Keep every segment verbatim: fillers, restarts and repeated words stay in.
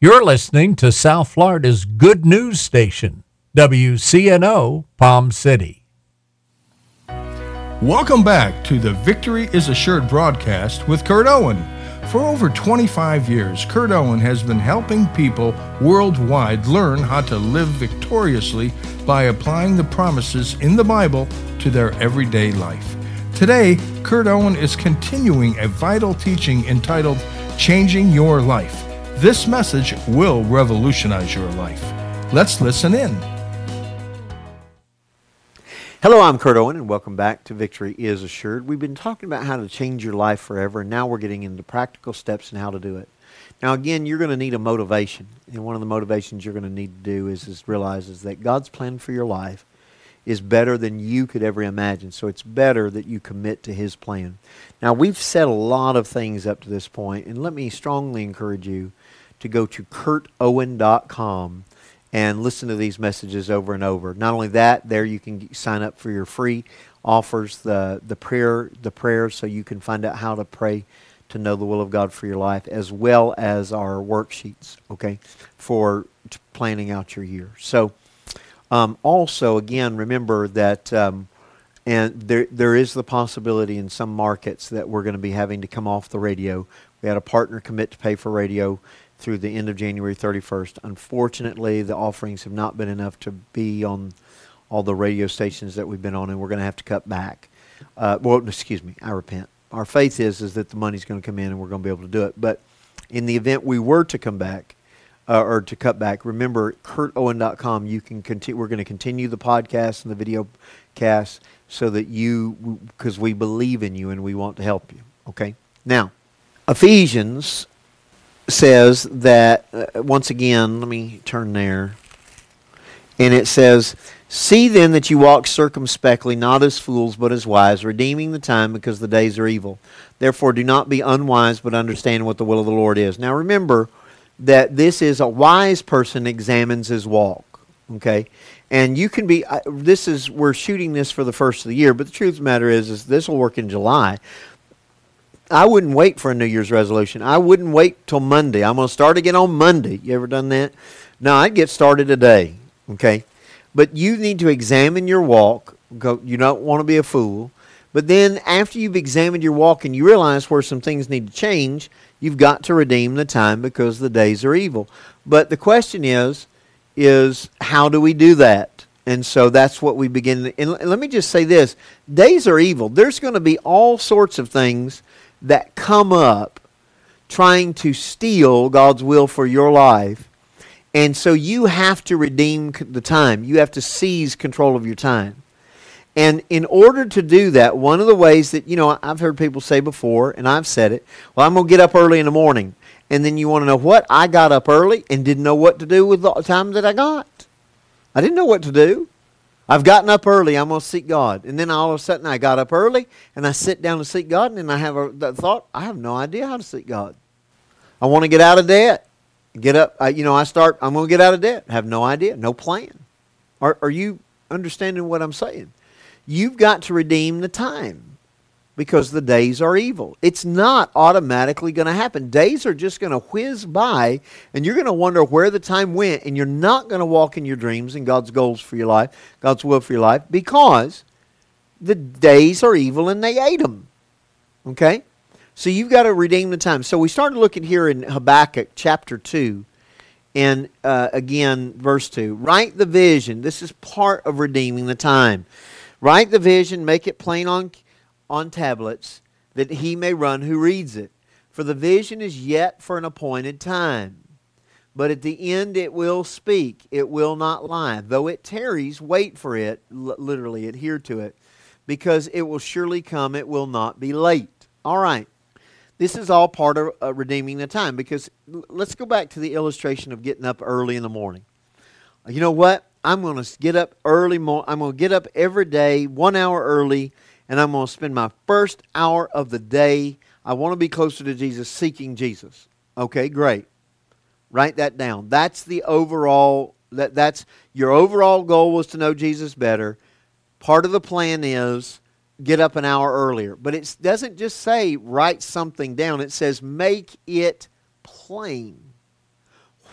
You're listening to South Florida's good news station, W C N O Palm City. Welcome back to the Victory is Assured broadcast with Kurt Owen. For over twenty-five years, Kurt Owen has been helping people worldwide learn how to live victoriously by applying the promises in the Bible to their everyday life. Today, Kurt Owen is continuing a vital teaching entitled Changing Your Life. This message will revolutionize your life. Let's listen in. Hello, I'm Kurt Owen, and welcome back to Victory is Assured. We've been talking about how to change your life forever, and now we're getting into practical steps and how to do it. Now, again, you're going to need a motivation, and one of the motivations you're going to need to do is, is realize is that God's plan for your life is better than you could ever imagine, so it's better that you commit to His plan. Now, we've said a lot of things up to this point, and let me strongly encourage you to go to kurt owen dot com and listen to these messages over and over. Not only that, there you can sign up for your free offers, the the prayer, the prayers, so you can find out how to pray to know the will of God for your life, as well as our worksheets, okay, for planning out your year. So, um, also, again, remember that, um, and there there is the possibility in some markets that we're going to be having to come off the radio. We had a partner commit to pay for radio through the end of January thirty-first. Unfortunately, the offerings have not been enough to be on all the radio stations that we've been on, and we're going to have to cut back. Uh, well, excuse me, I repent. Our faith is is that the money's going to come in and we're going to be able to do it. But in the event we were to come back, uh, or to cut back, remember, kurt owen dot com, you can continue, we're going to continue the podcast and the video cast so that you, because we believe in you and we want to help you, okay? Now, Ephesians says that, uh, once again, let me turn there, and it says, "See then that you walk circumspectly, not as fools, but as wise, redeeming the time, because the days are evil. Therefore do not be unwise, but understand what the will of the Lord is." Now remember that this is a wise person examines his walk, okay? And you can be, uh, this is, we're shooting this for the first of the year, but the truth of the matter is, is this will work in July. I wouldn't wait for a New Year's resolution. I wouldn't wait till Monday. I'm going to start again on Monday. You ever done that? No, I'd get started today, okay? But you need to examine your walk. Go, you don't want to be a fool. But then after you've examined your walk and you realize where some things need to change, you've got to redeem the time because the days are evil. But the question is, is how do we do that? And so that's what we begin. And let me just say this. Days are evil. There's going to be all sorts of things that come up trying to steal God's will for your life. And so you have to redeem the time. You have to seize control of your time. And in order to do that, one of the ways that, you know, I've heard people say before, and I've said it, well, I'm going to get up early in the morning. And then you want to know what? I got up early and didn't know what to do with the time that I got. I didn't know what to do. I've gotten up early, I'm going to seek God. And then all of a sudden I got up early and I sit down to seek God, and then I have a the thought, I have no idea how to seek God. I want to get out of debt. Get up, I, you know, I start, I'm going to get out of debt. I have no idea, no plan. Are, are you understanding what I'm saying? You've got to redeem the time because the days are evil. It's not automatically going to happen. Days are just going to whiz by, and you're going to wonder where the time went, and you're not going to walk in your dreams and God's goals for your life, God's will for your life, because the days are evil and they ate them. Okay? So you've got to redeem the time. So we started looking here in Habakkuk chapter two, and uh, again, verse two. Write the vision. This is part of redeeming the time. Write the vision, make it plain on on tablets, that he may run who reads it. For the vision is yet for an appointed time. But at the end it will speak, it will not lie. Though it tarries, wait for it, L- literally adhere to it, because it will surely come, it will not be late. All right. This is all part of uh, redeeming the time, because l- let's go back to the illustration of getting up early in the morning. You know what? I'm going to get up early. Mo- I'm going to get up every day, one hour early, and I'm going to spend my first hour of the day. I want to be closer to Jesus, seeking Jesus. Okay, great. Write that down. That's the overall, that, that's your overall goal was to know Jesus better. Part of the plan is get up an hour earlier. But it doesn't just say write something down. It says make it plain.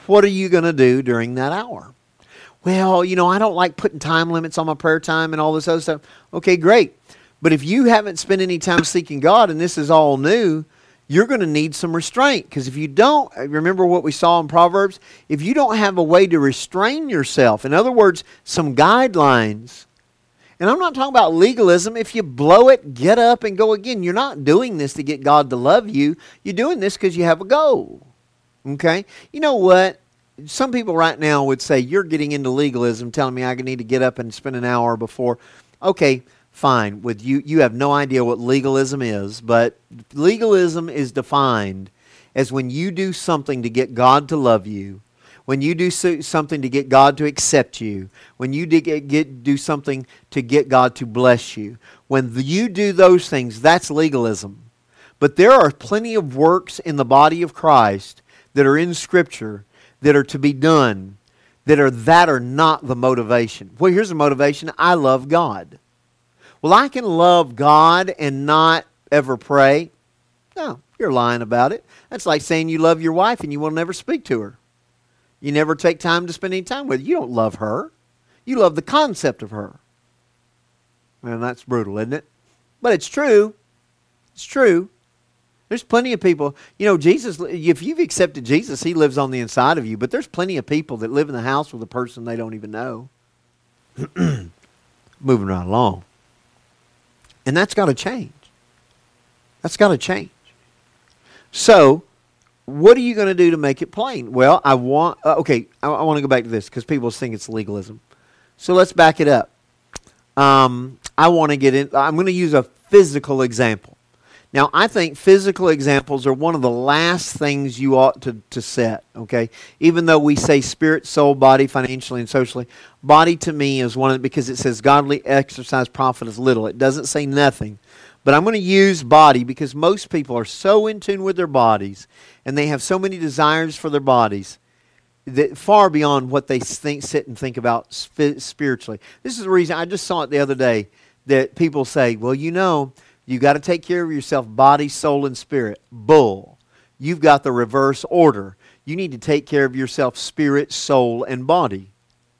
what are you going to do during that hour? Well, you know, I don't like putting time limits on my prayer time and all this other stuff. Okay, great. But if you haven't spent any time seeking God and this is all new, you're going to need some restraint. Because if you don't, remember what we saw in Proverbs? If you don't have a way to restrain yourself, in other words, some guidelines, and I'm not talking about legalism. If you blow it, get up and go again. You're not doing this to get God to love you. You're doing this because you have a goal. Okay? You know what? Some people right now would say, you're getting into legalism, telling me I need to get up and spend an hour before. Okay, fine. With you, you have no idea what legalism is, but legalism is defined as when you do something to get God to love you, when you do so, something to get God to accept you, when you do, get, get, do something to get God to bless you. When you do those things, that's legalism. But there are plenty of works in the body of Christ that are in Scripture that are to be done, that are that are not the motivation. Well, here's the motivation. I love God. Well, I can love God and not ever pray. No, you're lying about it. That's like saying you love your wife and you will never speak to her. You never take time to spend any time with her. You don't love her. You love the concept of her. And that's brutal, isn't it? But it's true. It's true. There's plenty of people, you know, Jesus, if you've accepted Jesus, He lives on the inside of you. But there's plenty of people that live in the house with a person they don't even know. Moving right along. And that's got to change. That's got to change. So, what are you going to do to make it plain? Well, I want, uh, okay, I, I want to go back to this because people think it's legalism. So let's back it up. Um, I want to get in, I'm going to use a physical example. Now, I think physical examples are one of the last things you ought to, to set, okay? Even though we say spirit, soul, body, financially and socially, body to me is one of the, because it says godly exercise profiteth little. It doesn't say nothing. But I'm going to use body because most people are so in tune with their bodies and they have so many desires for their bodies that far beyond what they think, sit and think about spiritually. This is the reason, I just saw it the other day, that people say, well, you know, you got to take care of yourself, body, soul, and spirit. Bull. You've got the reverse order. You need to take care of yourself, spirit, soul, and body.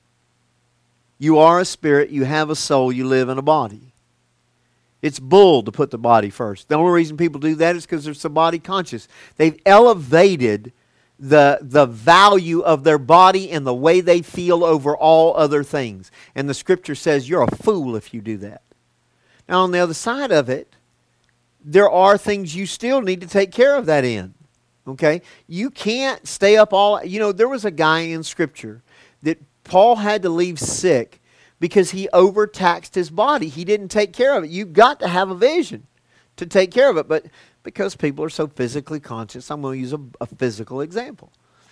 You are a spirit, you have a soul, you live in a body. It's bull to put the body first. The only reason people do that is because they're so body conscious. They've elevated the, the value of their body and the way they feel over all other things. And the Scripture says you're a fool if you do that. Now on the other side of it, there are things you still need to take care of that in. Okay? You can't stay up all... You know, there was a guy in Scripture that Paul had to leave sick because he overtaxed his body. He didn't take care of it. You've got to have a vision to take care of it. But because people are so physically conscious, I'm going to use a, a physical example.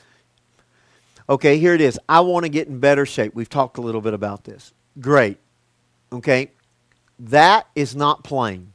Okay, here it is. I want to get in better shape. We've talked a little bit about this. Great. Okay? That is not plain.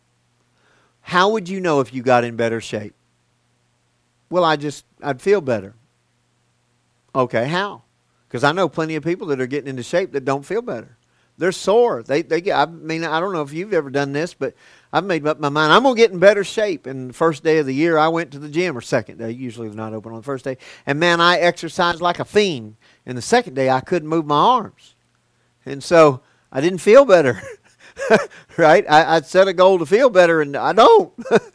How would you know if you got in better shape? Well, I just, I'd feel better. Okay, how? Because I know plenty of people that are getting into shape that don't feel better. They're sore. They, they get, I mean, I don't know if you've ever done this, but I've made up my mind. I'm going to get in better shape. And the first day of the year, I went to the gym, or second day. Usually they're not open on the first day. And man, I exercised like a fiend. And the second day, I couldn't move my arms. And so I didn't feel better. Right? I, I'd set a goal to feel better, and I don't.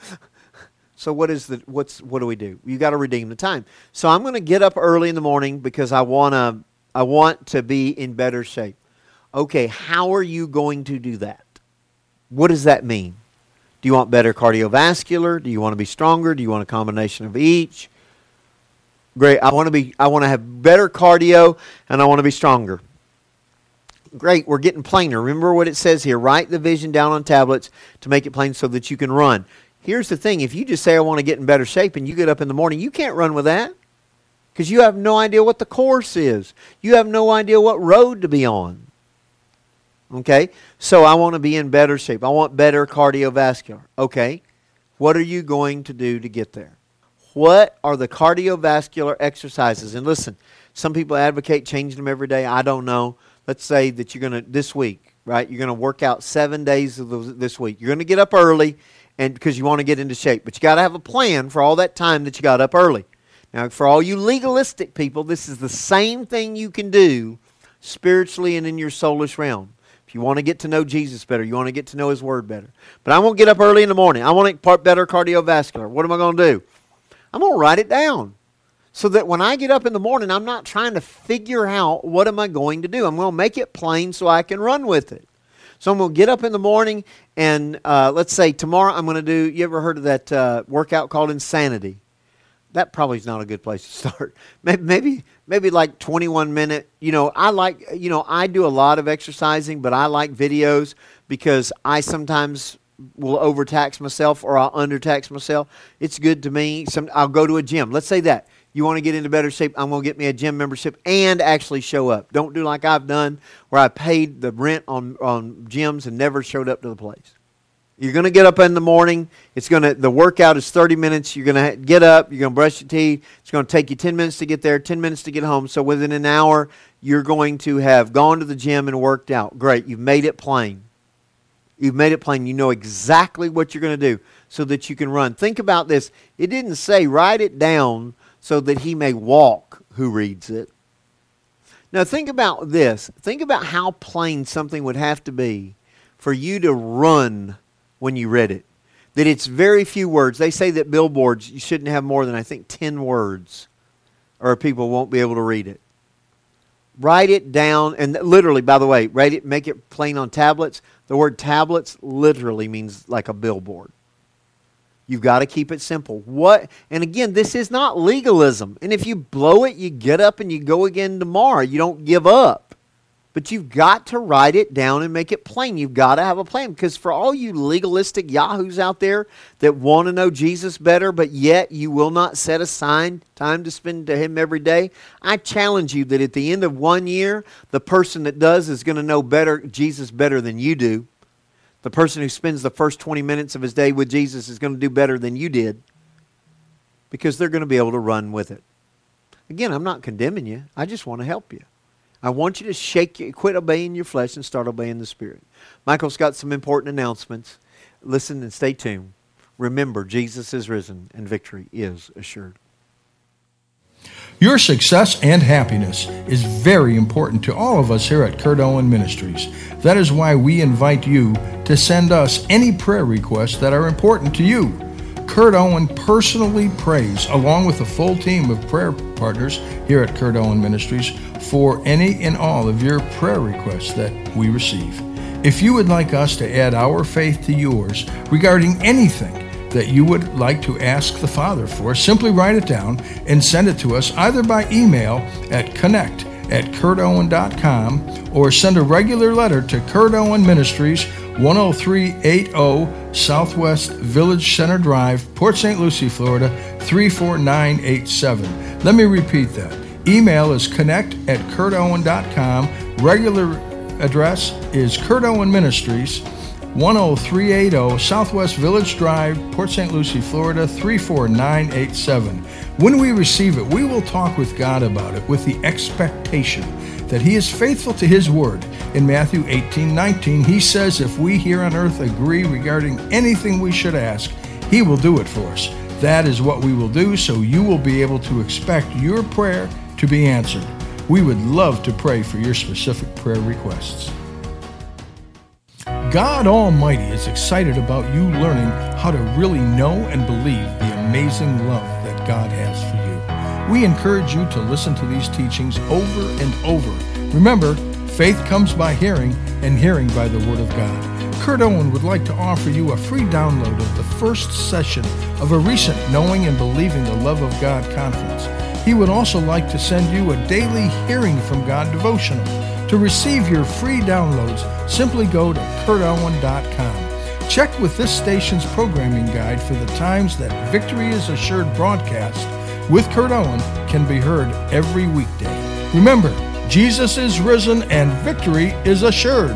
So what is the what's what do we do? You got to redeem the time. So I'm going to get up early in the morning because I want to I want to be in better shape. Okay, how are you going to do that? What does that mean? Do you want better cardiovascular? Do you want to be stronger? Do you want a combination of each? Great. I want to be I want to have better cardio and I want to be stronger. Great, we're getting plainer. Remember what it says here. Write the vision down on tablets to make it plain so that you can run. Here's the thing. If you just say, I want to get in better shape, and you get up in the morning, you can't run with that because you have no idea what the course is. You have no idea what road to be on. Okay? So I want to be in better shape. I want better cardiovascular. Okay. What are you going to do to get there? What are the cardiovascular exercises? And listen, some people advocate changing them every day. I don't know. Let's say that you're going to, this week, right? You're going to work out seven days of the, this week. You're going to get up early and because you want to get into shape. But you got to have a plan for all that time that you got up early. Now, for all you legalistic people, this is the same thing you can do spiritually and in your soulish realm. If you want to get to know Jesus better, you want to get to know His Word better. But I'm going to get up early in the morning. I want to get better cardiovascular. What am I going to do? I'm going to write it down so that when I get up in the morning, I'm not trying to figure out what am I going to do. I'm going to make it plain so I can run with it. So I'm going to get up in the morning and uh, let's say tomorrow I'm going to do, you ever heard of that uh, workout called Insanity? That probably is not a good place to start. Maybe, maybe, maybe like twenty-one minute. You know, I like, you know, I do a lot of exercising, but I like videos because I sometimes will overtax myself or I'll undertax myself. It's good to me. Some, I'll go to a gym. Let's say that. You want to get into better shape, I'm going to get me a gym membership and actually show up. Don't do like I've done where I paid the rent on, on gyms and never showed up to the place. You're going to get up in the morning. It's going to, the workout is thirty minutes. You're going to get up. You're going to brush your teeth. It's going to take you ten minutes to get there, ten minutes to get home. So within an hour, you're going to have gone to the gym and worked out. Great. You've made it plain. You've made it plain. You know exactly what you're going to do so that you can run. Think about this. It didn't say write it down so that he may walk who reads it. Now think about this. Think about how plain something would have to be for you to run when you read it. That it's very few words. They say that billboards, you shouldn't have more than, I think, ten words, or people won't be able to read it. Write it down, and literally, by the way, write it, make it plain on tablets. The word tablets literally means like a billboard. You've got to keep it simple. What? And again, this is not legalism. And if you blow it, you get up and you go again tomorrow. You don't give up. But you've got to write it down and make it plain. You've got to have a plan. Because for all you legalistic yahoos out there that want to know Jesus better, but yet you will not set aside time to spend to Him every day, I challenge you that at the end of one year, the person that does is going to know better Jesus better than you do. The person who spends the first twenty minutes of his day with Jesus is going to do better than you did because they're going to be able to run with it. Again, I'm not condemning you. I just want to help you. I want you to shake, you, quit obeying your flesh and start obeying the Spirit. Michael's got some important announcements. Listen and stay tuned. Remember, Jesus is risen and victory is assured. Your success and happiness is very important to all of us here at Kurt Owen Ministries. That is why we invite you to send us any prayer requests that are important to you. Kurt Owen personally prays, along with a full team of prayer partners here at Kurt Owen Ministries, for any and all of your prayer requests that we receive. If you would like us to add our faith to yours regarding anything that you would like to ask the Father for, simply write it down and send it to us either by email at connect at kurt owen dot com or send a regular letter to Kurt Owen Ministries, one oh three eighty Southwest Village Center Drive, Port Saint Lucie, Florida, three four nine eight seven. Let me repeat that. Email is connect at kurt owen dot com. Regular address is Kurt Owen Ministries, one oh three eighty Southwest Village Drive, Port Saint Lucie, Florida, three four nine eight seven. When we receive it, we will talk with God about it with the expectation that He is faithful to His word. In Matthew eighteen nineteen, He says if we here on earth agree regarding anything we should ask, He will do it for us. That is what we will do, so you will be able to expect your prayer to be answered. We would love to pray for your specific prayer requests. God Almighty is excited about you learning how to really know and believe the amazing love that God has for you. We encourage you to listen to these teachings over and over. Remember, faith comes by hearing, and hearing by the Word of God. Kurt Owen would like to offer you a free download of the first session of a recent Knowing and Believing the Love of God conference. He would also like to send you a daily Hearing from God devotional. To receive your free downloads, simply go to kurt owen dot com. Check with this station's programming guide for the times that Victory is Assured broadcast with Kurt Owen can be heard every weekday. Remember, Jesus is risen and victory is assured.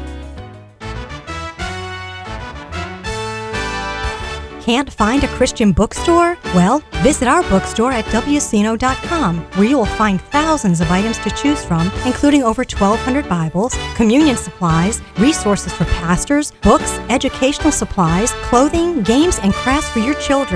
Can't find a Christian bookstore? Well, visit our bookstore at w c n o dot com, where you will find thousands of items to choose from, including over twelve hundred Bibles, communion supplies, resources for pastors, books, educational supplies, clothing, games, and crafts for your children.